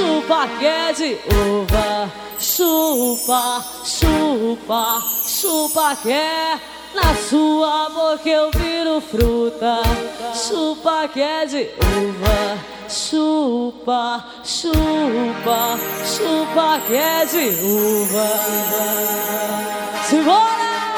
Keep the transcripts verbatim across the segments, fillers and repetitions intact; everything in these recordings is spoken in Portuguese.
chupa que é de uva. Chupa, chupa, chupa que é. Na sua boca eu viro fruta. Chupa que é de uva. Chupa, chupa, chupa que é de uva. Simbora!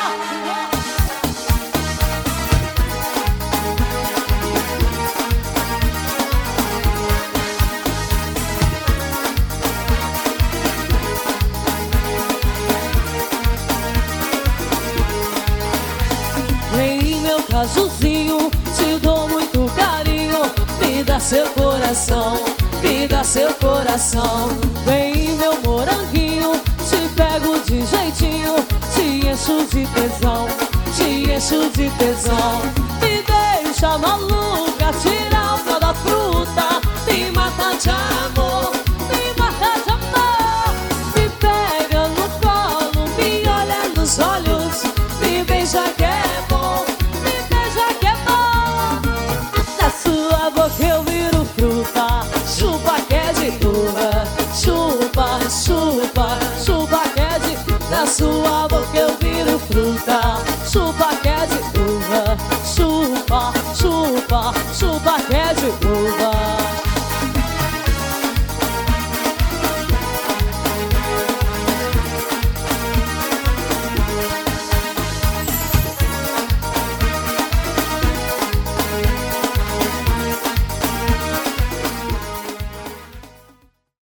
Vem meu casuzinho, te dou muito carinho. Me dá seu coração, me dá seu coração. Vem meu moranguinho, te pego de jeitinho. Te encho de tesão, te encho de tesão. Me deixa maluca, tira o pé da fruta. Me mata de amor, me mata de amor. Me pega no colo, me olha nos olhos. Me beija que é bom, me beija que é bom. Na sua boca eu viro fruta. Chupa que é de uva. Chupa, chupa, chupa que é de. Na sua boca eu viro fruta. Chupa que é de uva. Chupa, chupa, chupa que é de uva.